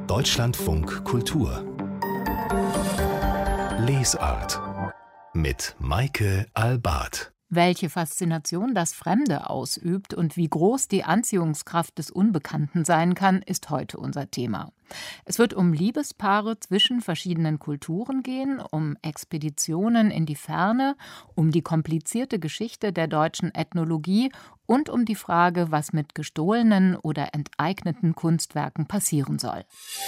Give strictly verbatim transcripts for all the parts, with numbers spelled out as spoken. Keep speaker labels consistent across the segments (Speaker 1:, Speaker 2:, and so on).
Speaker 1: Deutschlandfunk Kultur Lesart mit Maike Albart.
Speaker 2: Welche Faszination das Fremde ausübt und wie groß die Anziehungskraft des Unbekannten sein kann, ist heute unser Thema. Es wird um Liebespaare zwischen verschiedenen Kulturen gehen, um Expeditionen in die Ferne, um die komplizierte Geschichte der deutschen Ethnologie und um die Frage, was mit gestohlenen oder enteigneten Kunstwerken passieren soll.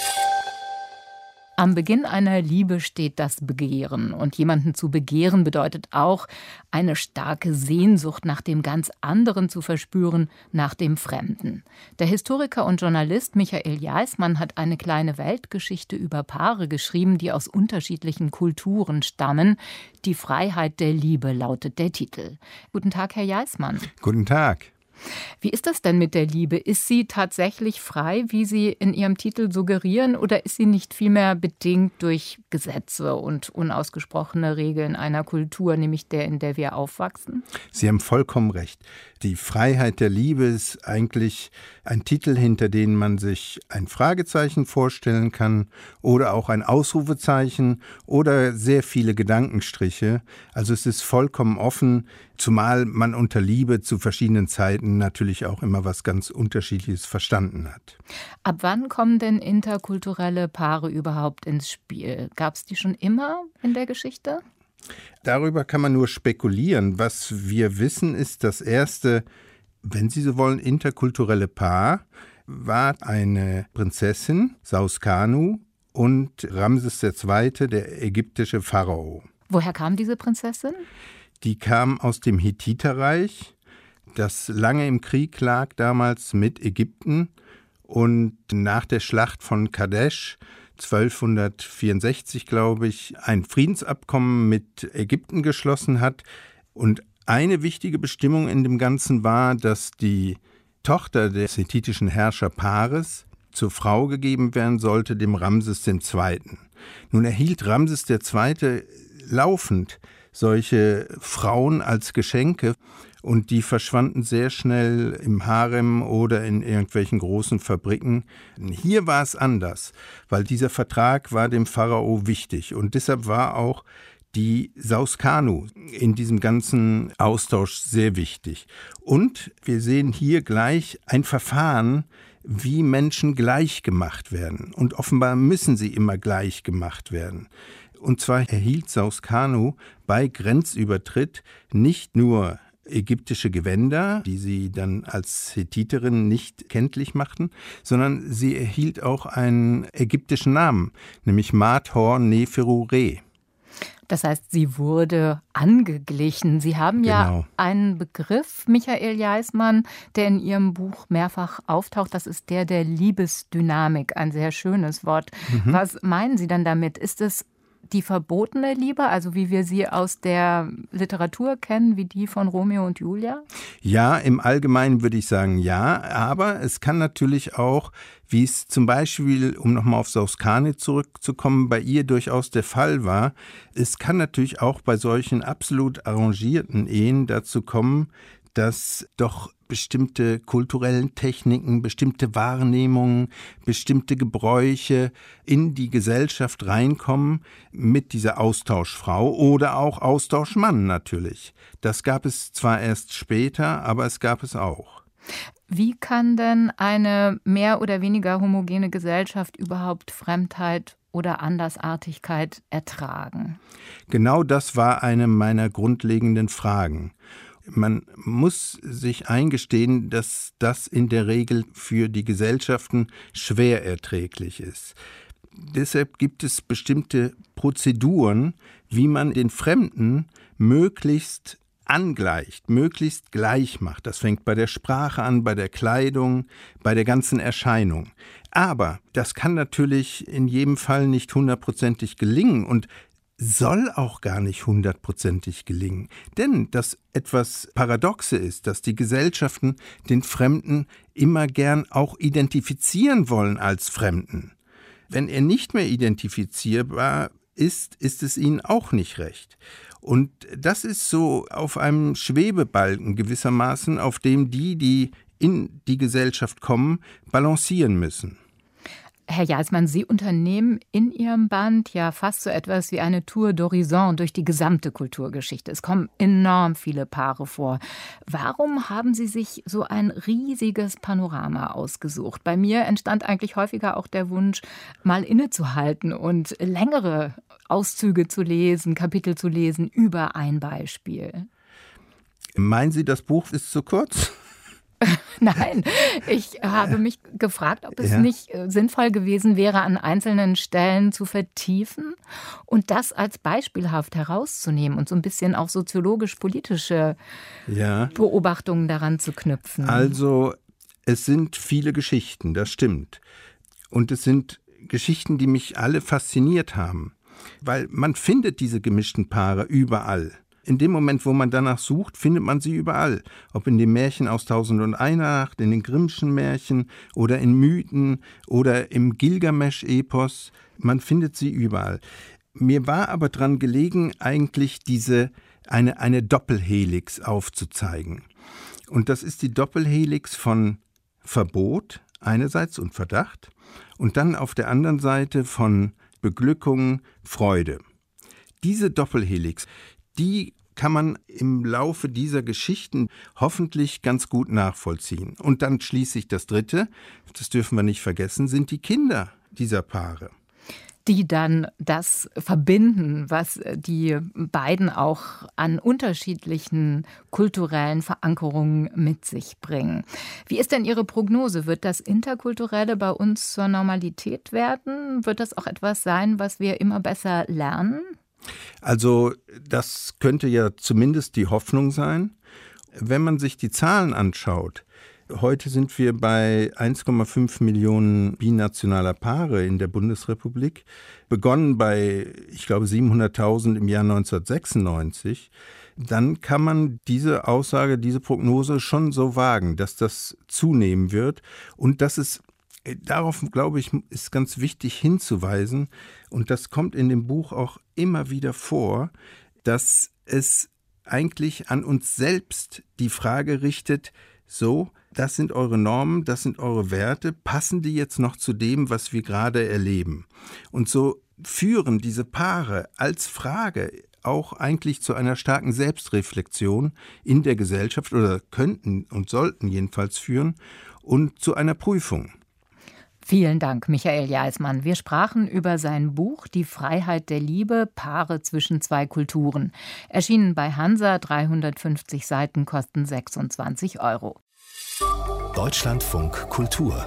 Speaker 2: Am Beginn einer Liebe steht das Begehren. Und jemanden zu begehren bedeutet auch, eine starke Sehnsucht nach dem ganz anderen zu verspüren, nach dem Fremden. Der Historiker und Journalist Michael Jaismann hat eine kleine Weltgeschichte über Paare geschrieben, die aus unterschiedlichen Kulturen stammen. Die Freiheit der Liebe lautet der Titel. Guten Tag, Herr Jaismann.
Speaker 3: Guten Tag.
Speaker 2: Wie ist das denn mit der Liebe? Ist sie tatsächlich frei, wie Sie in Ihrem Titel suggerieren, oder ist sie nicht vielmehr bedingt durch Gesetze und unausgesprochene Regeln einer Kultur, nämlich der, in der wir aufwachsen?
Speaker 3: Sie haben vollkommen recht. Die Freiheit der Liebe ist eigentlich ein Titel, hinter dem man sich ein Fragezeichen vorstellen kann oder auch ein Ausrufezeichen oder sehr viele Gedankenstriche. Also es ist vollkommen offen, zumal man unter Liebe zu verschiedenen Zeiten natürlich auch immer was ganz Unterschiedliches verstanden hat.
Speaker 2: Ab wann kommen denn interkulturelle Paare überhaupt ins Spiel? Gab es die schon immer in der Geschichte?
Speaker 3: Darüber kann man nur spekulieren. Was wir wissen, ist, das erste, wenn Sie so wollen, interkulturelle Paar war eine Prinzessin, Saus-Kanu, und Ramses der Zweite., der ägyptische Pharao.
Speaker 2: Woher kam diese Prinzessin?
Speaker 3: Die kam aus dem Hethiterreich, das lange im Krieg lag damals mit Ägypten, und nach der Schlacht von Kadesh zwölfhundertvierundsechzig, glaube ich, ein Friedensabkommen mit Ägypten geschlossen hat. Und eine wichtige Bestimmung in dem Ganzen war, dass die Tochter des hethitischen Herrscher Paris zur Frau gegeben werden sollte, dem Ramses der Zweite. Nun erhielt Ramses der Zweite laufend solche Frauen als Geschenke, und die verschwanden sehr schnell im Harem oder in irgendwelchen großen Fabriken. Hier war es anders, weil dieser Vertrag war dem Pharao wichtig, und deshalb war auch die Saus-Kanu in diesem ganzen Austausch sehr wichtig. Und wir sehen hier gleich ein Verfahren, wie Menschen gleich gemacht werden. Und offenbar müssen sie immer gleich gemacht werden. Und zwar erhielt Saus-Kanu bei Grenzübertritt nicht nur ägyptische Gewänder, die sie dann als Hethiterin nicht kenntlich machten, sondern sie erhielt auch einen ägyptischen Namen, nämlich Mat-Hor-Neferu-Re.
Speaker 2: Das heißt, sie wurde angeglichen. Sie haben ja
Speaker 3: Genau.
Speaker 2: einen Begriff, Michael Jaismann, der in Ihrem Buch mehrfach auftaucht. Das ist der der Liebesdynamik, ein sehr schönes Wort. Mhm. Was meinen Sie dann damit? Ist es die verbotene Liebe, also wie wir sie aus der Literatur kennen, wie die von Romeo und Julia?
Speaker 3: Ja, im Allgemeinen würde ich sagen ja, aber es kann natürlich auch, wie es zum Beispiel, um nochmal auf Saus-Kanu zurückzukommen, bei ihr durchaus der Fall war, es kann natürlich auch bei solchen absolut arrangierten Ehen dazu kommen, dass doch bestimmte kulturellen Techniken, bestimmte Wahrnehmungen, bestimmte Gebräuche in die Gesellschaft reinkommen mit dieser Austauschfrau oder auch Austauschmann natürlich. Das gab es zwar erst später, aber es gab es auch.
Speaker 2: Wie kann denn eine mehr oder weniger homogene Gesellschaft überhaupt Fremdheit oder Andersartigkeit ertragen?
Speaker 3: Genau das war eine meiner grundlegenden Fragen. Man muss sich eingestehen, dass das in der Regel für die Gesellschaften schwer erträglich ist. Deshalb gibt es bestimmte Prozeduren, wie man den Fremden möglichst angleicht, möglichst gleich macht. Das fängt bei der Sprache an, bei der Kleidung, bei der ganzen Erscheinung. Aber das kann natürlich in jedem Fall nicht hundertprozentig gelingen und soll auch gar nicht hundertprozentig gelingen. Denn das etwas Paradoxe ist, dass die Gesellschaften den Fremden immer gern auch identifizieren wollen als Fremden. Wenn er nicht mehr identifizierbar ist, ist es ihnen auch nicht recht. Und das ist so auf einem Schwebebalken gewissermaßen, auf dem die, die in die Gesellschaft kommen, balancieren müssen.
Speaker 2: Herr Jaismann, Sie unternehmen in Ihrem Band ja fast so etwas wie eine Tour d'horizon durch die gesamte Kulturgeschichte. Es kommen enorm viele Paare vor. Warum haben Sie sich so ein riesiges Panorama ausgesucht? Bei mir entstand eigentlich häufiger auch der Wunsch, mal innezuhalten und längere Auszüge zu lesen, Kapitel zu lesen über ein Beispiel.
Speaker 3: Meinen Sie, das Buch ist zu kurz?
Speaker 2: Nein, ich habe mich gefragt, ob es
Speaker 3: ja.
Speaker 2: nicht sinnvoll gewesen wäre, an einzelnen Stellen zu vertiefen und das als beispielhaft herauszunehmen und so ein bisschen auch soziologisch-politische ja. Beobachtungen daran zu knüpfen.
Speaker 3: Also, es sind viele Geschichten, das stimmt. Und es sind Geschichten, die mich alle fasziniert haben, weil man findet diese gemischten Paare überall. In dem Moment, wo man danach sucht, findet man sie überall. Ob in den Märchen aus Tausend und eine Nacht, in den Grimmschen Märchen oder in Mythen oder im Gilgamesch-Epos. Man findet sie überall. Mir war aber dran gelegen, eigentlich diese eine, eine Doppelhelix aufzuzeigen. Und das ist die Doppelhelix von Verbot einerseits und Verdacht und dann auf der anderen Seite von Beglückung, Freude. Diese Doppelhelix, die kann man im Laufe dieser Geschichten hoffentlich ganz gut nachvollziehen. Und dann schließlich das Dritte, das dürfen wir nicht vergessen, sind die Kinder dieser Paare.
Speaker 2: Die dann das verbinden, was die beiden auch an unterschiedlichen kulturellen Verankerungen mit sich bringen. Wie ist denn Ihre Prognose? Wird das Interkulturelle bei uns zur Normalität werden? Wird das auch etwas sein, was wir immer besser lernen?
Speaker 3: Also das könnte ja zumindest die Hoffnung sein. Wenn man sich die Zahlen anschaut, heute sind wir bei eins Komma fünf Millionen binationaler Paare in der Bundesrepublik, begonnen bei, ich glaube, siebenhunderttausend im Jahr neunzehnhundertsechsundneunzig. Dann kann man diese Aussage, diese Prognose schon so wagen, dass das zunehmen wird und dass es darauf, glaube ich, ist ganz wichtig hinzuweisen, und das kommt in dem Buch auch immer wieder vor, dass es eigentlich an uns selbst die Frage richtet, so, das sind eure Normen, das sind eure Werte, passen die jetzt noch zu dem, was wir gerade erleben? Und so führen diese Paare als Frage auch eigentlich zu einer starken Selbstreflexion in der Gesellschaft oder könnten und sollten jedenfalls führen und zu einer Prüfung.
Speaker 2: Vielen Dank, Michael Jaismann. Wir sprachen über sein Buch »Die Freiheit der Liebe – Paare zwischen zwei Kulturen«. Erschienen bei Hansa, dreihundertfünfzig Seiten, kosten sechsundzwanzig Euro.
Speaker 1: Deutschlandfunk Kultur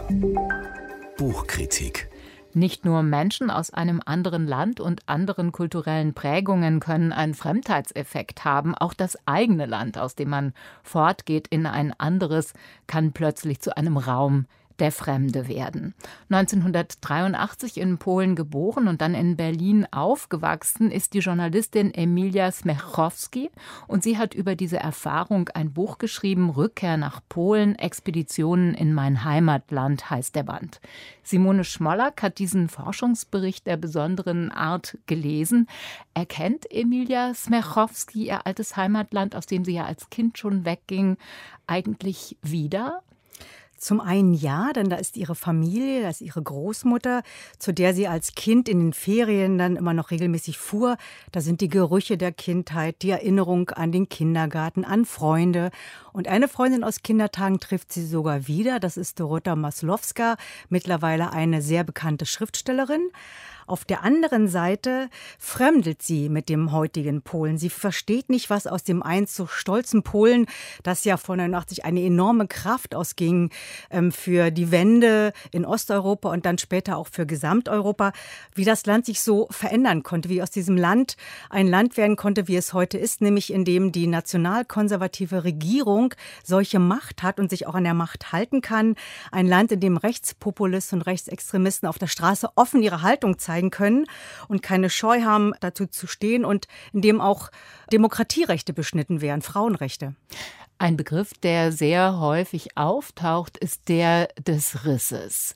Speaker 1: Buchkritik.
Speaker 2: Nicht nur Menschen aus einem anderen Land und anderen kulturellen Prägungen können einen Fremdheitseffekt haben. Auch das eigene Land, aus dem man fortgeht in ein anderes, kann plötzlich zu einem Raum der Fremde werden. neunzehnhundertdreiundachtzig in Polen geboren und dann in Berlin aufgewachsen, ist die Journalistin Emilia Smechowski, und sie hat über diese Erfahrung ein Buch geschrieben, Rückkehr nach Polen, Expeditionen in mein Heimatland heißt der Band. Simone Schmollack hat diesen Forschungsbericht der besonderen Art gelesen. Erkennt Emilia Smechowski ihr altes Heimatland, aus dem sie ja als Kind schon wegging, eigentlich wieder?
Speaker 4: Zum einen ja, denn da ist ihre Familie, da ist ihre Großmutter, zu der sie als Kind in den Ferien dann immer noch regelmäßig fuhr. Da sind die Gerüche der Kindheit, die Erinnerung an den Kindergarten, an Freunde. Und eine Freundin aus Kindertagen trifft sie sogar wieder. Das ist Dorota Masłowska, mittlerweile eine sehr bekannte Schriftstellerin. Auf der anderen Seite fremdelt sie mit dem heutigen Polen. Sie versteht nicht, was aus dem einst so stolzen Polen, das ja von neunundachtzig eine enorme Kraft ausging ähm, für die Wende in Osteuropa und dann später auch für Gesamteuropa, wie das Land sich so verändern konnte, wie aus diesem Land ein Land werden konnte, wie es heute ist, nämlich in dem die nationalkonservative Regierung solche Macht hat und sich auch an der Macht halten kann. Ein Land, in dem Rechtspopulisten und Rechtsextremisten auf der Straße offen ihre Haltung zeigen können und keine Scheu haben, dazu zu stehen, und in dem auch Demokratierechte beschnitten werden, Frauenrechte.
Speaker 2: Ein Begriff, der sehr häufig auftaucht, ist der des Risses.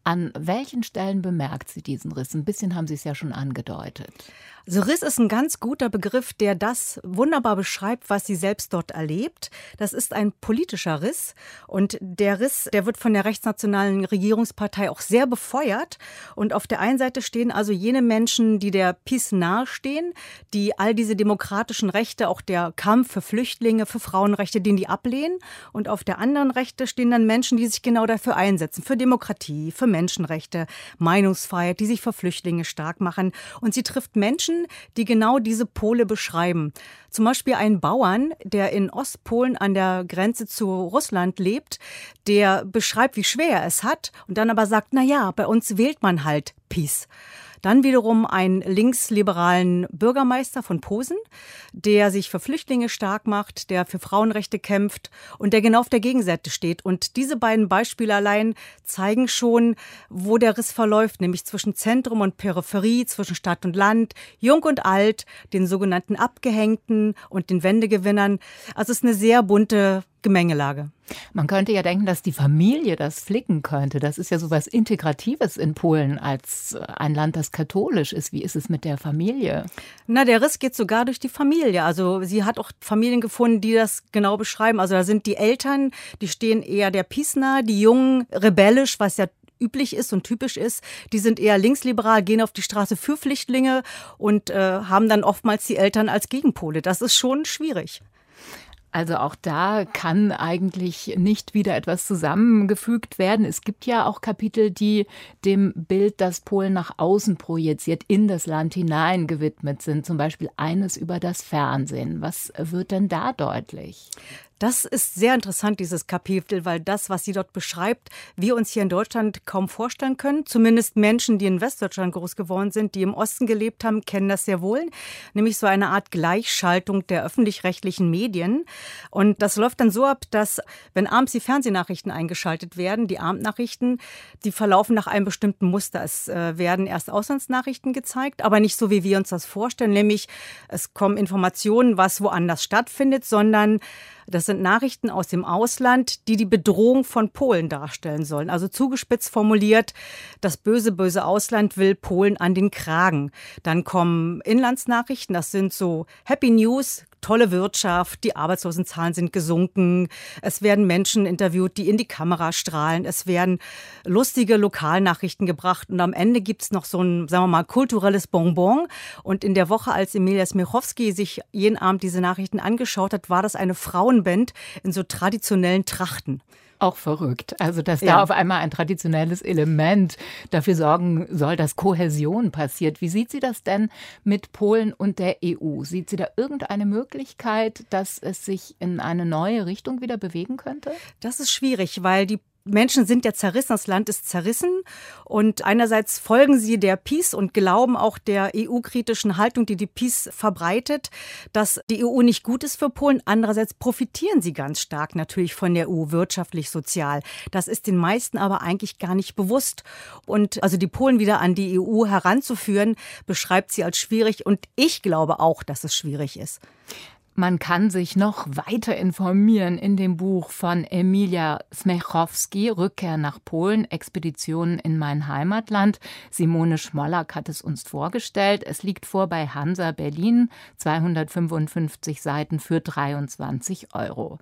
Speaker 2: An welchen Stellen bemerkt sie diesen Riss? Ein bisschen haben Sie es ja schon angedeutet.
Speaker 4: Also Riss ist ein ganz guter Begriff, der das wunderbar beschreibt, was sie selbst dort erlebt. Das ist ein politischer Riss. Und der Riss, der wird von der rechtsnationalen Regierungspartei auch sehr befeuert. Und auf der einen Seite stehen also jene Menschen, die der PiS nahestehen, die all diese demokratischen Rechte, auch der Kampf für Flüchtlinge, für Frauenrechte, den die ablehnen. Und auf der anderen Seite stehen dann Menschen, die sich genau dafür einsetzen, für Demokratie, für Menschenrechte, Meinungsfreiheit, die sich für Flüchtlinge stark machen. Und sie trifft Menschen, die genau diese Pole beschreiben. Zum Beispiel einen Bauern, der in Ostpolen an der Grenze zu Russland lebt, der beschreibt, wie schwer er es hat und dann aber sagt, na ja, bei uns wählt man halt PiS. Dann wiederum einen linksliberalen Bürgermeister von Posen, der sich für Flüchtlinge stark macht, der für Frauenrechte kämpft und der genau auf der Gegenseite steht. Und diese beiden Beispiele allein zeigen schon, wo der Riss verläuft, nämlich zwischen Zentrum und Peripherie, zwischen Stadt und Land, Jung und Alt, den sogenannten Abgehängten und den Wendegewinnern. Also es ist eine sehr bunte Gemengelage.
Speaker 2: Man könnte ja denken, dass die Familie das flicken könnte. Das ist ja so was Integratives in Polen als ein Land, das katholisch ist. Wie ist es mit der Familie?
Speaker 4: Na, der Riss geht sogar durch die Familie. Also sie hat auch Familien gefunden, die das genau beschreiben. Also da sind die Eltern, die stehen eher der PiS nah, die Jungen rebellisch, was ja üblich ist und typisch ist. Die sind eher linksliberal, gehen auf die Straße für Flüchtlinge und äh, haben dann oftmals die Eltern als Gegenpole. Das ist schon schwierig.
Speaker 2: Also auch da kann eigentlich nicht wieder etwas zusammengefügt werden. Es gibt ja auch Kapitel, die dem Bild, das Polen nach außen projiziert, in das Land hinein gewidmet sind. Zum Beispiel eines über das Fernsehen. Was wird denn da deutlich?
Speaker 4: Das ist sehr interessant, dieses Kapitel, weil das, was sie dort beschreibt, wir uns hier in Deutschland kaum vorstellen können. Zumindest Menschen, die in Westdeutschland groß geworden sind, die im Osten gelebt haben, kennen das sehr wohl. Nämlich so eine Art Gleichschaltung der öffentlich-rechtlichen Medien. Und das läuft dann so ab, dass, wenn abends die Fernsehnachrichten eingeschaltet werden, die Abendnachrichten, die verlaufen nach einem bestimmten Muster. Es äh, werden erst Auslandsnachrichten gezeigt, aber nicht so, wie wir uns das vorstellen. Nämlich, es kommen Informationen, was woanders stattfindet, sondern das sind Nachrichten aus dem Ausland, die die Bedrohung von Polen darstellen sollen. Also zugespitzt formuliert, das böse, böse Ausland will Polen an den Kragen. Dann kommen Inlandsnachrichten, das sind so Happy News, tolle Wirtschaft, die Arbeitslosenzahlen sind gesunken. Es werden Menschen interviewt, die in die Kamera strahlen. Es werden lustige Lokalnachrichten gebracht. Und am Ende gibt es noch so ein, sagen wir mal, kulturelles Bonbon. Und in der Woche, als Emilia Smiechowski sich jeden Abend diese Nachrichten angeschaut hat, war das eine Frauenband in so traditionellen Trachten.
Speaker 2: Auch verrückt. Also, dass
Speaker 4: Ja.
Speaker 2: da auf einmal ein traditionelles Element dafür sorgen soll, dass Kohäsion passiert. Wie sieht sie das denn mit Polen und der E U? Sieht sie da irgendeine Möglichkeit, dass es sich in eine neue Richtung wieder bewegen könnte?
Speaker 4: Das ist schwierig, weil die Menschen sind ja zerrissen, das Land ist zerrissen und einerseits folgen sie der PiS und glauben auch der E U-kritischen Haltung, die die PiS verbreitet, dass die E U nicht gut ist für Polen. Andererseits profitieren sie ganz stark natürlich von der E U, wirtschaftlich, sozial. Das ist den meisten aber eigentlich gar nicht bewusst. Und also die Polen wieder an die E U heranzuführen, beschreibt sie als schwierig und ich glaube auch, dass es schwierig ist.
Speaker 2: Man kann sich noch weiter informieren in dem Buch von Emilia Smiechowski, Rückkehr nach Polen, Expeditionen in mein Heimatland. Simone Schmollack hat es uns vorgestellt. Es liegt vor bei Hansa Berlin, zweihundertfünfundfünfzig Seiten für dreiundzwanzig Euro.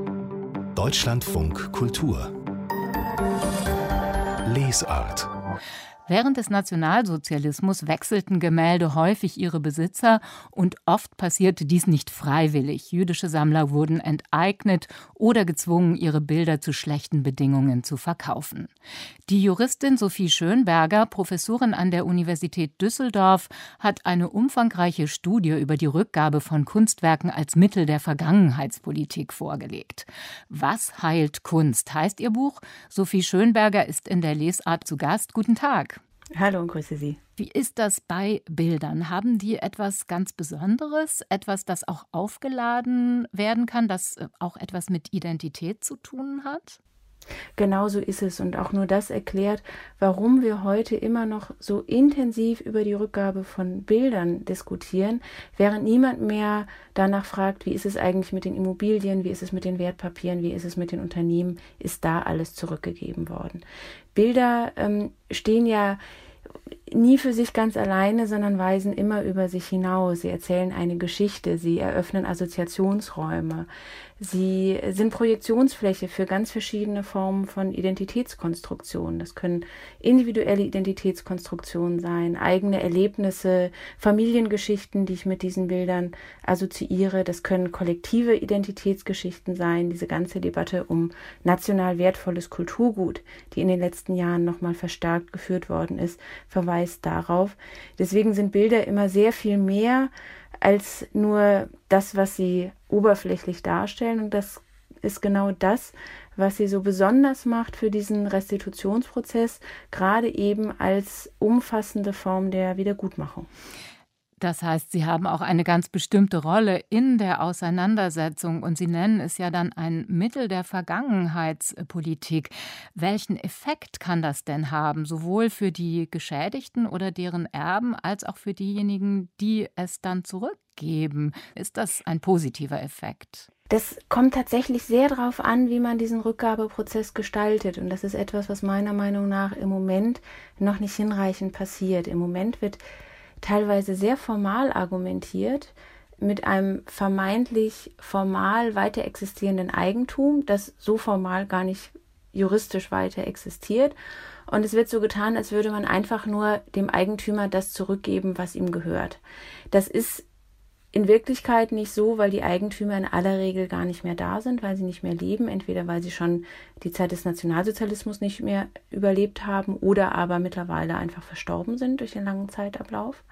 Speaker 1: Deutschlandfunk Kultur Lesart.
Speaker 2: Während des Nationalsozialismus wechselten Gemälde häufig ihre Besitzer und oft passierte dies nicht freiwillig. Jüdische Sammler wurden enteignet oder gezwungen, ihre Bilder zu schlechten Bedingungen zu verkaufen. Die Juristin Sophie Schönberger, Professorin an der Universität Düsseldorf, hat eine umfangreiche Studie über die Rückgabe von Kunstwerken als Mittel der Vergangenheitspolitik vorgelegt. Was heilt Kunst, heißt ihr Buch. Sophie Schönberger ist in der Lesart zu Gast. Guten Tag.
Speaker 5: Hallo und grüße Sie.
Speaker 2: Wie ist das bei Bildern? Haben die etwas ganz Besonderes, etwas, das auch aufgeladen werden kann, das auch etwas mit Identität zu tun hat?
Speaker 5: Genau so ist es. Und auch nur das erklärt, warum wir heute immer noch so intensiv über die Rückgabe von Bildern diskutieren, während niemand mehr danach fragt, wie ist es eigentlich mit den Immobilien, wie ist es mit den Wertpapieren, wie ist es mit den Unternehmen, ist da alles zurückgegeben worden. Bilder ähm, stehen ja nie für sich ganz alleine, sondern weisen immer über sich hinaus. Sie erzählen eine Geschichte, sie eröffnen Assoziationsräume, sie sind Projektionsfläche für ganz verschiedene Formen von Identitätskonstruktionen. Das können individuelle Identitätskonstruktionen sein, eigene Erlebnisse, Familiengeschichten, die ich mit diesen Bildern assoziiere. Das können kollektive Identitätsgeschichten sein, diese ganze Debatte um national wertvolles Kulturgut, die in den letzten Jahren nochmal verstärkt geführt worden ist, verweist darauf. Deswegen sind Bilder immer sehr viel mehr als nur das, was sie oberflächlich darstellen. Und das ist genau das, was sie so besonders macht für diesen Restitutionsprozess, gerade eben als umfassende Form der Wiedergutmachung.
Speaker 2: Das heißt, Sie haben auch eine ganz bestimmte Rolle in der Auseinandersetzung und Sie nennen es ja dann ein Mittel der Vergangenheitspolitik. Welchen Effekt kann das denn haben, sowohl für die Geschädigten oder deren Erben als auch für diejenigen, die es dann zurückgeben? Ist das ein positiver Effekt?
Speaker 5: Das kommt tatsächlich sehr darauf an, wie man diesen Rückgabeprozess gestaltet. Und das ist etwas, was meiner Meinung nach im Moment noch nicht hinreichend passiert. Im Moment wird teilweise sehr formal argumentiert, mit einem vermeintlich formal weiter existierenden Eigentum, das so formal gar nicht juristisch weiter existiert. Und es wird so getan, als würde man einfach nur dem Eigentümer das zurückgeben, was ihm gehört. Das ist in Wirklichkeit nicht so, weil die Eigentümer in aller Regel gar nicht mehr da sind, weil sie nicht mehr leben, entweder weil sie schon die Zeit des Nationalsozialismus nicht mehr überlebt haben oder aber mittlerweile einfach verstorben sind durch den langen Zeitablauf.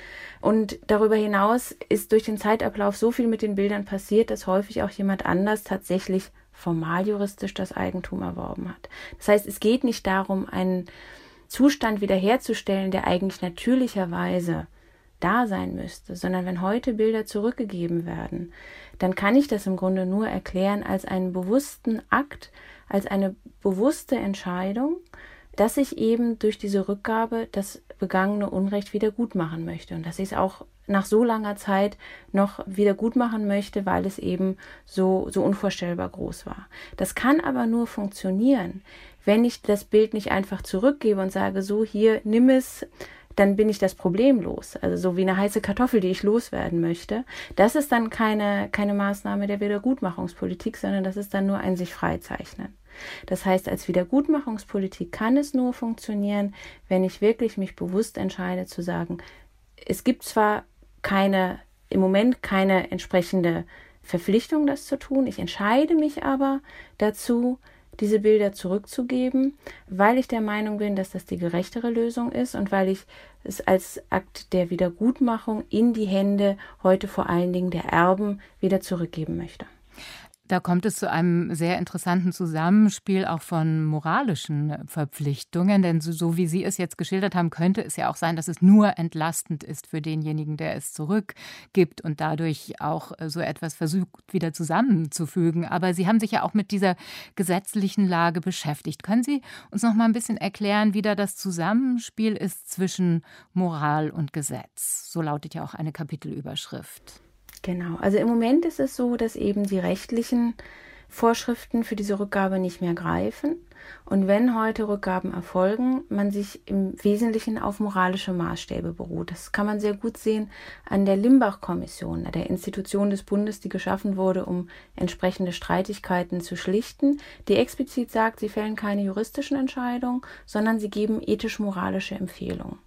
Speaker 5: Und darüber hinaus ist durch den Zeitablauf so viel mit den Bildern passiert, dass häufig auch jemand anders tatsächlich formal juristisch das Eigentum erworben hat. Das heißt, es geht nicht darum, einen Zustand wiederherzustellen, der eigentlich natürlicherweise da sein müsste, sondern wenn heute Bilder zurückgegeben werden, dann kann ich das im Grunde nur erklären als einen bewussten Akt, als eine bewusste Entscheidung, dass ich eben durch diese Rückgabe das begangene Unrecht wieder gut machen möchte und dass ich es auch nach so langer Zeit noch wieder gut machen möchte, weil es eben so, so unvorstellbar groß war. Das kann aber nur funktionieren, wenn ich das Bild nicht einfach zurückgebe und sage, so hier, nimm es, dann bin ich das Problem los. Also so wie eine heiße Kartoffel, die ich loswerden möchte. Das ist dann keine, keine Maßnahme der Wiedergutmachungspolitik, sondern das ist dann nur ein sich freizeichnen. Das heißt, als Wiedergutmachungspolitik kann es nur funktionieren, wenn ich wirklich mich bewusst entscheide zu sagen, es gibt zwar keine, im Moment keine entsprechende Verpflichtung, das zu tun, ich entscheide mich aber dazu, diese Bilder zurückzugeben, weil ich der Meinung bin, dass das die gerechtere Lösung ist und weil ich es als Akt der Wiedergutmachung in die Hände heute vor allen Dingen der Erben wieder zurückgeben möchte.
Speaker 2: Da kommt es zu einem sehr interessanten Zusammenspiel auch von moralischen Verpflichtungen, denn so, so wie Sie es jetzt geschildert haben, könnte es ja auch sein, dass es nur entlastend ist für denjenigen, der es zurückgibt und dadurch auch so etwas versucht, wieder zusammenzufügen. Aber Sie haben sich ja auch mit dieser gesetzlichen Lage beschäftigt. Können Sie uns noch mal ein bisschen erklären, wie da das Zusammenspiel ist zwischen Moral und Gesetz? So lautet ja auch eine Kapitelüberschrift.
Speaker 5: Genau, also im Moment ist es so, dass eben die rechtlichen Vorschriften für diese Rückgabe nicht mehr greifen. Und wenn heute Rückgaben erfolgen, man sich im Wesentlichen auf moralische Maßstäbe beruht. Das kann man sehr gut sehen an der Limbach-Kommission, der Institution des Bundes, die geschaffen wurde, um entsprechende Streitigkeiten zu schlichten, die explizit sagt, sie fällen keine juristischen Entscheidungen, sondern sie geben ethisch-moralische Empfehlungen.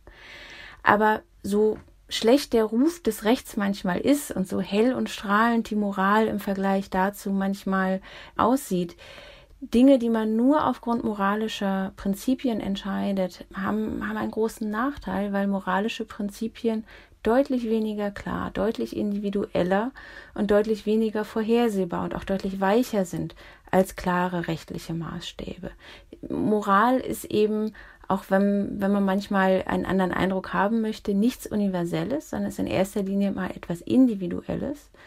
Speaker 5: Aber so schlecht der Ruf des Rechts manchmal ist und so hell und strahlend die Moral im Vergleich dazu manchmal aussieht, Dinge, die man nur aufgrund moralischer Prinzipien entscheidet, haben, haben einen großen Nachteil, weil moralische Prinzipien deutlich weniger klar, deutlich individueller und deutlich weniger vorhersehbar und auch deutlich weicher sind als klare rechtliche Maßstäbe. Moral ist eben, auch wenn, wenn man manchmal einen anderen Eindruck haben möchte, nichts Universelles, sondern es ist in erster Linie mal etwas Individuelles.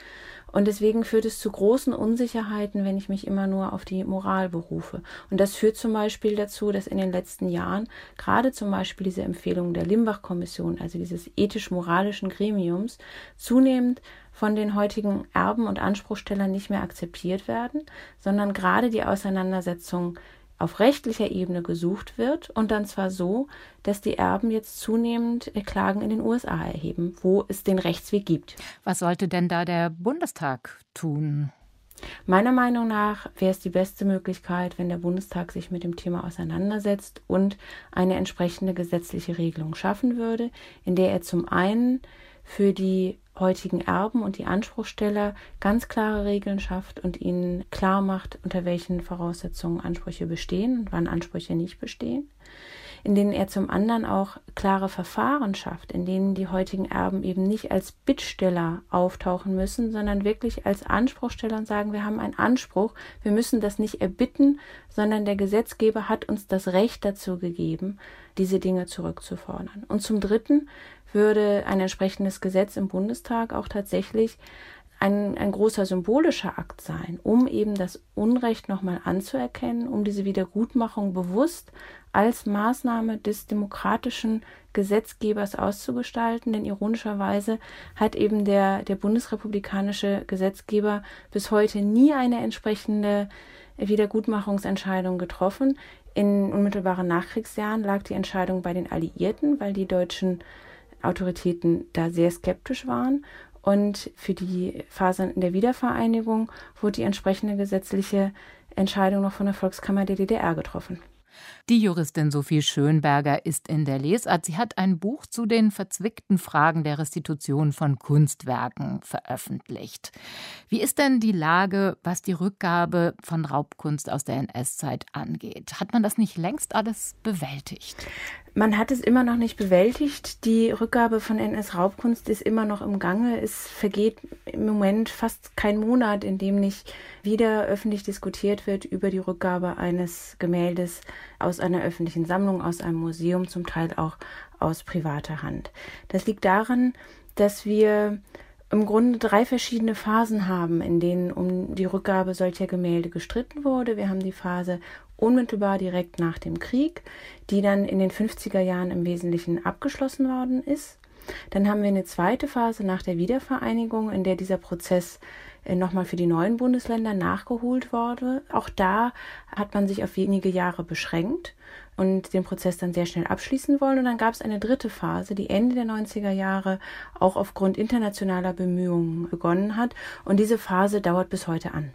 Speaker 5: Und deswegen führt es zu großen Unsicherheiten, wenn ich mich immer nur auf die Moral berufe. Und das führt zum Beispiel dazu, dass in den letzten Jahren gerade zum Beispiel diese Empfehlungen der Limbach-Kommission, also dieses ethisch-moralischen Gremiums, zunehmend von den heutigen Erben und Anspruchstellern nicht mehr akzeptiert werden, sondern gerade die Auseinandersetzung auf rechtlicher Ebene gesucht wird und dann zwar so, dass die Erben jetzt zunehmend Klagen in den U S A erheben, wo es den Rechtsweg gibt.
Speaker 2: Was sollte denn da der Bundestag tun?
Speaker 5: Meiner Meinung nach wäre es die beste Möglichkeit, wenn der Bundestag sich mit dem Thema auseinandersetzt und eine entsprechende gesetzliche Regelung schaffen würde, in der er zum einen für die heutigen Erben und die Anspruchsteller ganz klare Regeln schafft und ihnen klar macht, unter welchen Voraussetzungen Ansprüche bestehen und wann Ansprüche nicht bestehen, in denen er zum anderen auch klare Verfahren schafft, in denen die heutigen Erben eben nicht als Bittsteller auftauchen müssen, sondern wirklich als Anspruchsteller und sagen, wir haben einen Anspruch, wir müssen das nicht erbitten, sondern der Gesetzgeber hat uns das Recht dazu gegeben, diese Dinge zurückzufordern. Und zum Dritten würde ein entsprechendes Gesetz im Bundestag auch tatsächlich ein, ein großer symbolischer Akt sein, um eben das Unrecht nochmal anzuerkennen, um diese Wiedergutmachung bewusst als Maßnahme des demokratischen Gesetzgebers auszugestalten. Denn ironischerweise hat eben der, der bundesrepublikanische Gesetzgeber bis heute nie eine entsprechende Wiedergutmachungsentscheidung getroffen. In unmittelbaren Nachkriegsjahren lag die Entscheidung bei den Alliierten, weil die deutschen Autoritäten da sehr skeptisch waren. Und für die Phase in der Wiedervereinigung wurde die entsprechende gesetzliche Entscheidung noch von der Volkskammer der D D R getroffen.
Speaker 2: Die Juristin Sophie Schönberger ist in der Lesart. Sie hat ein Buch zu den verzwickten Fragen der Restitution von Kunstwerken veröffentlicht. Wie ist denn die Lage, was die Rückgabe von Raubkunst aus der N S-Zeit angeht? Hat man das nicht längst alles bewältigt?
Speaker 5: Man hat es immer noch nicht bewältigt. Die Rückgabe von N S-Raubkunst ist immer noch im Gange. Es vergeht im Moment fast kein Monat, in dem nicht wieder öffentlich diskutiert wird über die Rückgabe eines Gemäldes aus einer öffentlichen Sammlung, aus einem Museum, zum Teil auch aus privater Hand. Das liegt daran, dass wir im Grunde drei verschiedene Phasen haben, in denen um die Rückgabe solcher Gemälde gestritten wurde. Wir haben die Phase unmittelbar direkt nach dem Krieg, die dann in den fünfziger Jahren im Wesentlichen abgeschlossen worden ist. Dann haben wir eine zweite Phase nach der Wiedervereinigung, in der dieser Prozess nochmal für die neuen Bundesländer nachgeholt wurde. Auch da hat man sich auf wenige Jahre beschränkt und den Prozess dann sehr schnell abschließen wollen. Und dann gab es eine dritte Phase, die Ende der neunziger Jahre auch aufgrund internationaler Bemühungen begonnen hat. Und diese Phase dauert bis heute an.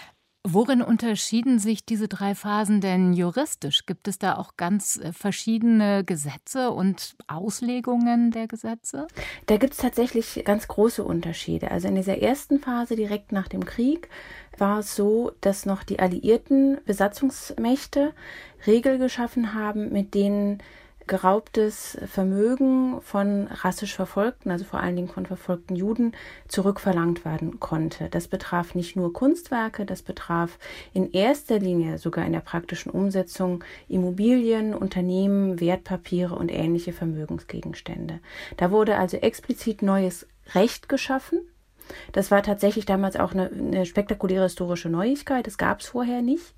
Speaker 2: Worin unterschieden sich diese drei Phasen denn juristisch? Gibt es da auch ganz verschiedene Gesetze und Auslegungen der Gesetze?
Speaker 5: Da gibt es tatsächlich ganz große Unterschiede. Also in dieser ersten Phase direkt nach dem Krieg war es so, dass noch die alliierten Besatzungsmächte Regeln geschaffen haben, mit denen geraubtes Vermögen von rassisch Verfolgten, also vor allen Dingen von verfolgten Juden, zurückverlangt werden konnte. Das betraf nicht nur Kunstwerke, das betraf in erster Linie sogar in der praktischen Umsetzung Immobilien, Unternehmen, Wertpapiere und ähnliche Vermögensgegenstände. Da wurde also explizit neues Recht geschaffen. Das war tatsächlich damals auch eine, eine spektakuläre historische Neuigkeit, das gab es vorher nicht,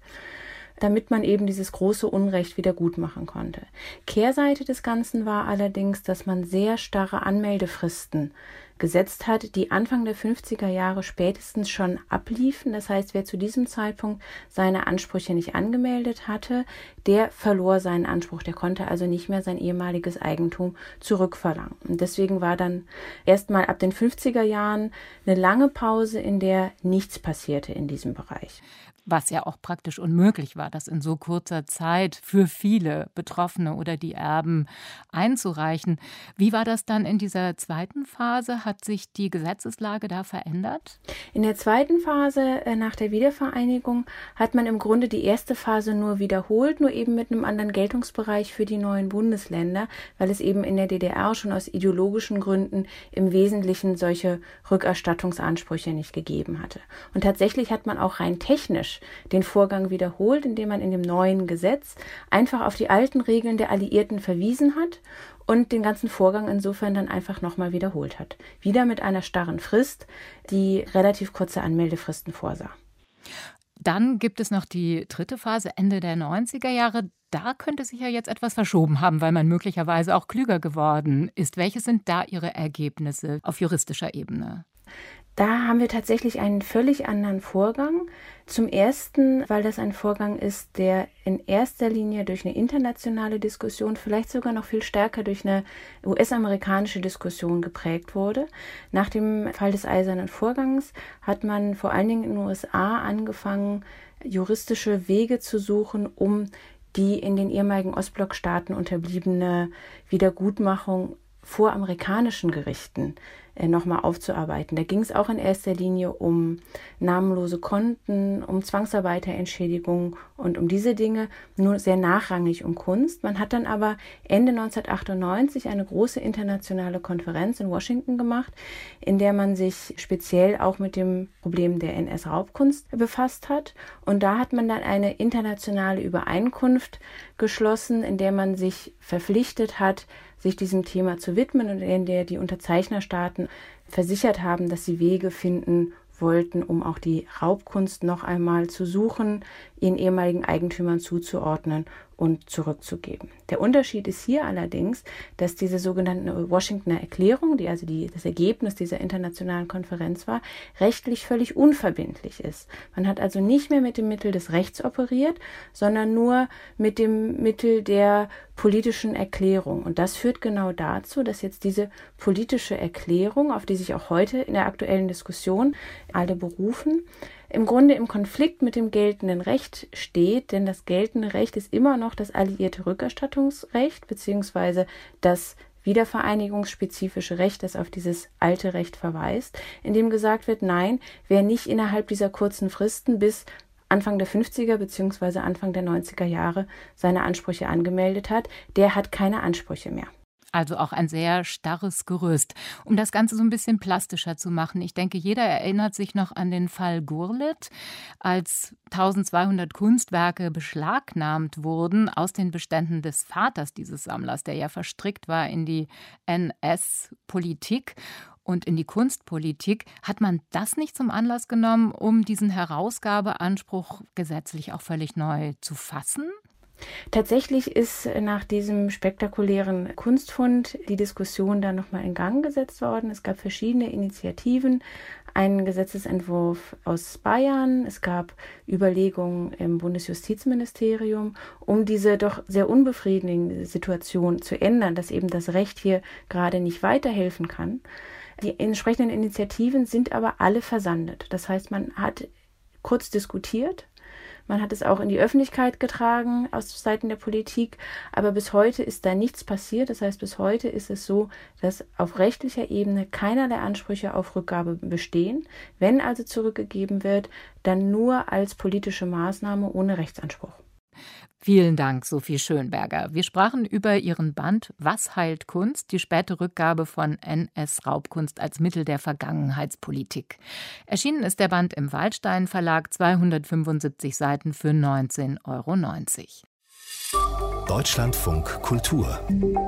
Speaker 5: damit man eben dieses große Unrecht wieder gut machen konnte. Kehrseite des Ganzen war allerdings, dass man sehr starre Anmeldefristen gesetzt hat, die Anfang der fünfziger Jahre spätestens schon abliefen. Das heißt, wer zu diesem Zeitpunkt seine Ansprüche nicht angemeldet hatte, der verlor seinen Anspruch. Der konnte also nicht mehr sein ehemaliges Eigentum zurückverlangen. Und deswegen war dann erstmal ab den fünfziger Jahren eine lange Pause, in der nichts passierte in diesem Bereich.
Speaker 2: Was ja auch praktisch unmöglich war, das in so kurzer Zeit für viele Betroffene oder die Erben einzureichen. Wie war das dann in dieser zweiten Phase? Hat sich die Gesetzeslage da verändert?
Speaker 5: In der zweiten Phase äh, nach der Wiedervereinigung hat man im Grunde die erste Phase nur wiederholt, nur eben mit einem anderen Geltungsbereich für die neuen Bundesländer, weil es eben in der D D R schon aus ideologischen Gründen im Wesentlichen solche Rückerstattungsansprüche nicht gegeben hatte. Und tatsächlich hat man auch rein technisch den Vorgang wiederholt, indem man in dem neuen Gesetz einfach auf die alten Regeln der Alliierten verwiesen hat und den ganzen Vorgang insofern dann einfach nochmal wiederholt hat. Wieder mit einer starren Frist, die relativ kurze Anmeldefristen vorsah.
Speaker 2: Dann gibt es noch die dritte Phase, Ende der neunziger Jahre. Da könnte sich ja jetzt etwas verschoben haben, weil man möglicherweise auch klüger geworden ist. Welche sind da Ihre Ergebnisse auf juristischer Ebene?
Speaker 5: Da haben wir tatsächlich einen völlig anderen Vorgang. Zum Ersten, weil das ein Vorgang ist, der in erster Linie durch eine internationale Diskussion, vielleicht sogar noch viel stärker durch eine U S-amerikanische Diskussion geprägt wurde. Nach dem Fall des Eisernen Vorgangs hat man vor allen Dingen in den U S A angefangen, juristische Wege zu suchen, um die in den ehemaligen Ostblockstaaten unterbliebene Wiedergutmachung vor amerikanischen Gerichten äh, nochmal aufzuarbeiten. Da ging es auch in erster Linie um namenlose Konten, um Zwangsarbeiterentschädigung und um diese Dinge, nur sehr nachrangig um Kunst. Man hat dann aber Ende neunzehnhundertachtundneunzig eine große internationale Konferenz in Washington gemacht, in der man sich speziell auch mit dem Problem der N S-Raubkunst befasst hat. Und da hat man dann eine internationale Übereinkunft geschlossen, in der man sich verpflichtet hat, sich diesem Thema zu widmen und in der die Unterzeichnerstaaten versichert haben, dass sie Wege finden wollten, um auch die Raubkunst noch einmal zu suchen, ihren ehemaligen Eigentümern zuzuordnen und zurückzugeben. Der Unterschied ist hier allerdings, dass diese sogenannte Washingtoner Erklärung, die also die, das Ergebnis dieser internationalen Konferenz war, rechtlich völlig unverbindlich ist. Man hat also nicht mehr mit dem Mittel des Rechts operiert, sondern nur mit dem Mittel der politischen Erklärung. Und das führt genau dazu, dass jetzt diese politische Erklärung, auf die sich auch heute in der aktuellen Diskussion alle berufen, im Grunde im Konflikt mit dem geltenden Recht steht, denn das geltende Recht ist immer noch das alliierte Rückerstattungsrecht beziehungsweise das wiedervereinigungsspezifische Recht, das auf dieses alte Recht verweist, in dem gesagt wird, nein, wer nicht innerhalb dieser kurzen Fristen bis Anfang der fünfziger beziehungsweise Anfang der neunziger Jahre seine Ansprüche angemeldet hat, der hat keine Ansprüche mehr.
Speaker 2: Also auch ein sehr starres Gerüst. Um das Ganze so ein bisschen plastischer zu machen, ich denke, jeder erinnert sich noch an den Fall Gurlitt, als eintausendzweihundert Kunstwerke beschlagnahmt wurden aus den Beständen des Vaters dieses Sammlers, der ja verstrickt war in die N S-Politik und in die Kunstpolitik. Hat man das nicht zum Anlass genommen, um diesen Herausgabeanspruch gesetzlich auch völlig neu zu fassen?
Speaker 5: Tatsächlich ist nach diesem spektakulären Kunstfund die Diskussion dann nochmal in Gang gesetzt worden. Es gab verschiedene Initiativen, einen Gesetzesentwurf aus Bayern, es gab Überlegungen im Bundesjustizministerium, um diese doch sehr unbefriedigende Situation zu ändern, dass eben das Recht hier gerade nicht weiterhelfen kann. Die entsprechenden Initiativen sind aber alle versandet. Das heißt, man hat kurz diskutiert. Man hat es auch in die Öffentlichkeit getragen aus Seiten der Politik, aber bis heute ist da nichts passiert. Das heißt, bis heute ist es so, dass auf rechtlicher Ebene keinerlei Ansprüche auf Rückgabe bestehen. Wenn also zurückgegeben wird, dann nur als politische Maßnahme ohne Rechtsanspruch.
Speaker 2: Vielen Dank, Sophie Schönberger. Wir sprachen über Ihren Band Was heilt Kunst? Die späte Rückgabe von N S-Raubkunst als Mittel der Vergangenheitspolitik. Erschienen ist der Band im Waldstein Verlag, zweihundertfünfundsiebzig Seiten für neunzehn Euro neunzig.
Speaker 1: Deutschlandfunk Kultur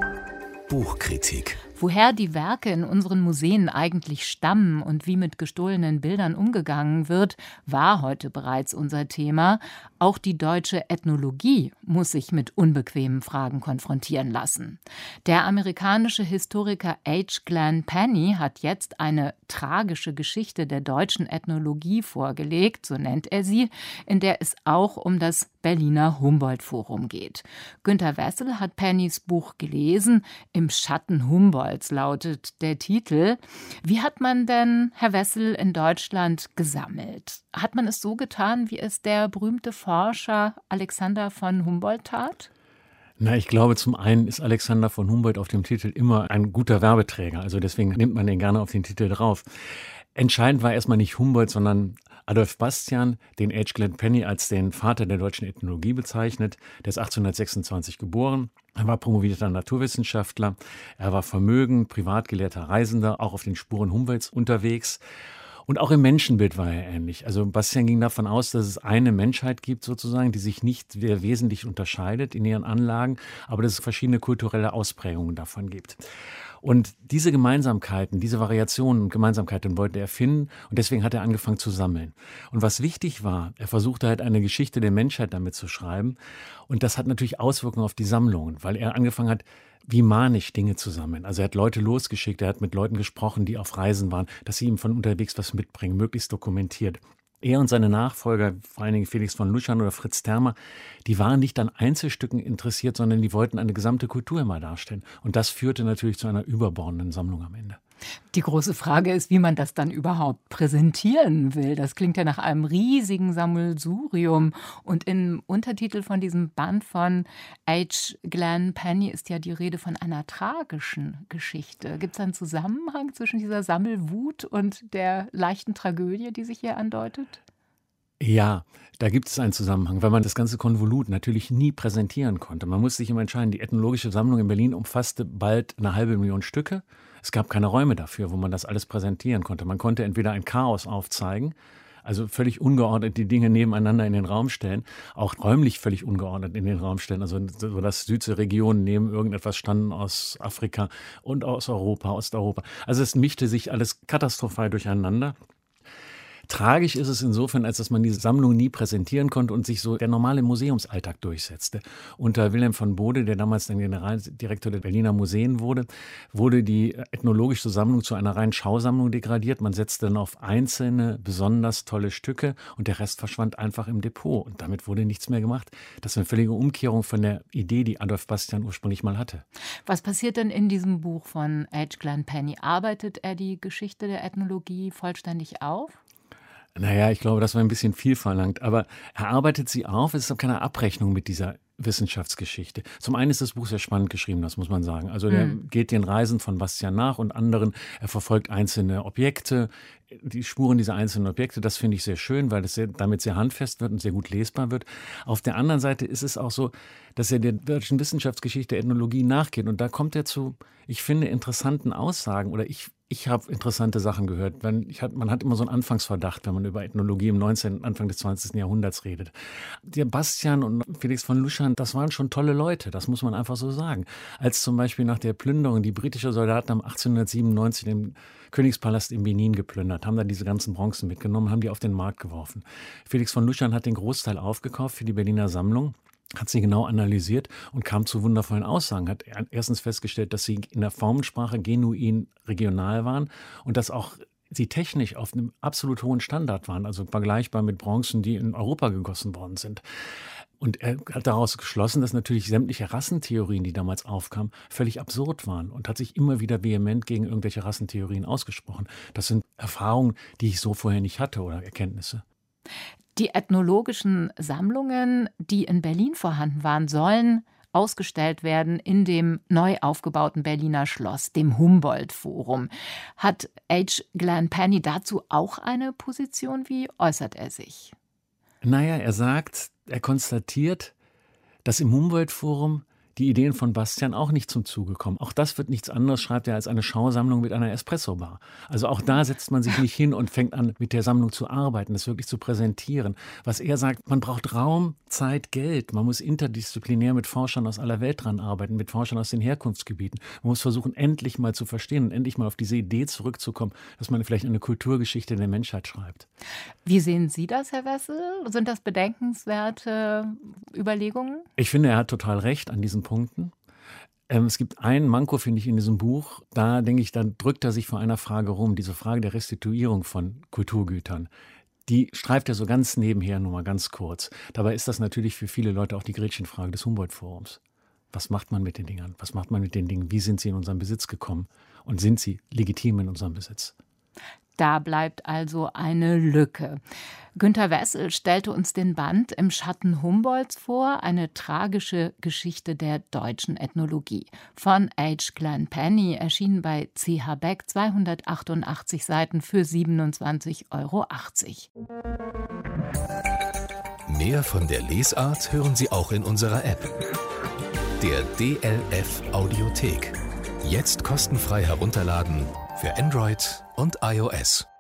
Speaker 1: Buchkritik.
Speaker 2: Woher die Werke in unseren Museen eigentlich stammen und wie mit gestohlenen Bildern umgegangen wird, war heute bereits unser Thema. Auch die deutsche Ethnologie muss sich mit unbequemen Fragen konfrontieren lassen. Der amerikanische Historiker H. Glenn Penny hat jetzt eine tragische Geschichte der deutschen Ethnologie vorgelegt, so nennt er sie, in der es auch um das Berliner Humboldt-Forum geht. Günter Wessel hat Pennys Buch gelesen. Im Schatten Humboldts lautet der Titel. Wie hat man denn, Herr Wessel, in Deutschland gesammelt? Hat man es so getan, wie es der berühmte Forscher Alexander von Humboldt tat?
Speaker 6: Na, ich glaube, zum einen ist Alexander von Humboldt auf dem Titel immer ein guter Werbeträger. Also deswegen nimmt man den gerne auf den Titel drauf. Entscheidend war erstmal nicht Humboldt, sondern Adolf Bastian, den H. Glenn Penny als den Vater der deutschen Ethnologie bezeichnet. Der ist achtzehnhundertsechsundzwanzig geboren. Er war promovierter Naturwissenschaftler. Er war vermögend, privat gelehrter Reisender, auch auf den Spuren Humboldts unterwegs. Und auch im Menschenbild war er ähnlich. Also Bastian ging davon aus, dass es eine Menschheit gibt sozusagen, die sich nicht sehr wesentlich unterscheidet in ihren Anlagen, aber dass es verschiedene kulturelle Ausprägungen davon gibt. Und diese Gemeinsamkeiten, diese Variationen und Gemeinsamkeiten wollte er finden und deswegen hat er angefangen zu sammeln. Und was wichtig war, er versuchte halt eine Geschichte der Menschheit damit zu schreiben und das hat natürlich Auswirkungen auf die Sammlungen, weil er angefangen hat, wie manisch Dinge zu sammeln. Also er hat Leute losgeschickt, er hat mit Leuten gesprochen, die auf Reisen waren, dass sie ihm von unterwegs was mitbringen, möglichst dokumentiert. Er und seine Nachfolger, vor allen Dingen Felix von Luschan oder Fritz Thermer, die waren nicht an Einzelstücken interessiert, sondern die wollten eine gesamte Kultur immer darstellen. Und das führte natürlich zu einer überbordenden Sammlung am Ende.
Speaker 2: Die große Frage ist, wie man das dann überhaupt präsentieren will. Das klingt ja nach einem riesigen Sammelsurium. Und im Untertitel von diesem Band von H. Glenn Penny ist ja die Rede von einer tragischen Geschichte. Gibt es einen Zusammenhang zwischen dieser Sammelwut und der leichten Tragödie, die sich hier andeutet?
Speaker 6: Ja, da gibt es einen Zusammenhang, weil man das ganze Konvolut natürlich nie präsentieren konnte. Man musste sich immer entscheiden, die ethnologische Sammlung in Berlin umfasste bald eine halbe Million Stücke. Es gab keine Räume dafür, wo man das alles präsentieren konnte. Man konnte entweder ein Chaos aufzeigen, also völlig ungeordnet die Dinge nebeneinander in den Raum stellen, auch räumlich völlig ungeordnet in den Raum stellen, also so dass süße Regionen neben irgendetwas standen aus Afrika und aus Europa, Osteuropa. Also es mischte sich alles katastrophal durcheinander. Tragisch ist es insofern, als dass man diese Sammlung nie präsentieren konnte und sich so der normale Museumsalltag durchsetzte. Unter Wilhelm von Bode, der damals dann Generaldirektor der Berliner Museen wurde, wurde die ethnologische Sammlung zu einer reinen Schausammlung degradiert. Man setzte dann auf einzelne, besonders tolle Stücke und der Rest verschwand einfach im Depot. Und damit wurde nichts mehr gemacht. Das ist eine völlige Umkehrung von der Idee, die Adolf Bastian ursprünglich mal hatte.
Speaker 2: Was passiert denn in diesem Buch von H. Glenn Penny? Arbeitet er die Geschichte der Ethnologie vollständig auf?
Speaker 6: Naja, ich glaube, das war ein bisschen viel verlangt, aber er arbeitet sie auf. Es ist auch keine Abrechnung mit dieser Wissenschaftsgeschichte. Zum einen ist das Buch sehr spannend geschrieben, das muss man sagen. Also der mhm. geht den Reisen von Bastian nach und anderen. Er verfolgt einzelne Objekte, die Spuren dieser einzelnen Objekte. Das finde ich sehr schön, weil es sehr, damit sehr handfest wird und sehr gut lesbar wird. Auf der anderen Seite ist es auch so, dass er der deutschen Wissenschaftsgeschichte, der Ethnologie nachgeht. Und da kommt er zu, ich finde, interessanten Aussagen oder ich Ich habe interessante Sachen gehört. Ich hat, man hat immer so einen Anfangsverdacht, wenn man über Ethnologie im neunzehnten, Anfang des zwanzigsten Jahrhunderts redet. Der Bastian und Felix von Luschan, das waren schon tolle Leute, das muss man einfach so sagen. Als zum Beispiel nach der Plünderung die britischen Soldaten haben achtzehnhundertsiebenundneunzig den Königspalast in Benin geplündert, haben da diese ganzen Bronzen mitgenommen, haben die auf den Markt geworfen. Felix von Luschan hat den Großteil aufgekauft für die Berliner Sammlung, hat sie genau analysiert und kam zu wundervollen Aussagen. Hat erstens festgestellt, dass sie in der Formensprache genuin regional waren und dass auch sie technisch auf einem absolut hohen Standard waren, also vergleichbar mit Bronzen, die in Europa gegossen worden sind. Und er hat daraus geschlossen, dass natürlich sämtliche Rassentheorien, die damals aufkamen, völlig absurd waren und hat sich immer wieder vehement gegen irgendwelche Rassentheorien ausgesprochen. Das sind Erfahrungen, die ich so vorher nicht hatte oder Erkenntnisse.
Speaker 2: Die ethnologischen Sammlungen, die in Berlin vorhanden waren, sollen ausgestellt werden in dem neu aufgebauten Berliner Schloss, dem Humboldt-Forum. Hat H. Glenn Penny dazu auch eine Position? Wie äußert er sich?
Speaker 6: Naja, er sagt, er konstatiert, dass im Humboldt-Forum die Ideen von Bastian auch nicht zum Zuge kommen. Auch das wird nichts anderes, schreibt er, als eine Schausammlung mit einer Espresso-Bar. Also auch da setzt man sich nicht hin und fängt an, mit der Sammlung zu arbeiten, das wirklich zu präsentieren. Was er sagt, man braucht Raum, Zeit, Geld. Man muss interdisziplinär mit Forschern aus aller Welt dran arbeiten, mit Forschern aus den Herkunftsgebieten. Man muss versuchen, endlich mal zu verstehen und endlich mal auf diese Idee zurückzukommen, dass man vielleicht eine Kulturgeschichte der Menschheit schreibt.
Speaker 2: Wie sehen Sie das, Herr Wessel? Sind das bedenkenswerte Überlegungen?
Speaker 6: Ich finde, er hat total recht an diesem Punkten. Ähm, es gibt einen Manko, finde ich, in diesem Buch. Da denke ich, da drückt er sich vor einer Frage rum. Diese Frage der Restituierung von Kulturgütern. Die streift er so ganz nebenher nur mal ganz kurz. Dabei ist das natürlich für viele Leute auch die Gretchenfrage des Humboldt-Forums. Was macht man mit den Dingern? Was macht man mit den Dingen? Wie sind sie in unseren Besitz gekommen? Und sind sie legitim in unserem Besitz?
Speaker 2: Da bleibt also eine Lücke. Günter Wessel stellte uns den Band Im Schatten Humboldts vor, eine tragische Geschichte der deutschen Ethnologie. Von H. Glenn Penny, erschienen bei C H Beck, zweihundertachtundachtzig Seiten für siebenundzwanzig Euro achtzig.
Speaker 1: Mehr von der Lesart hören Sie auch in unserer App. Der D L F Audiothek. Jetzt kostenfrei herunterladen für Android und iOS.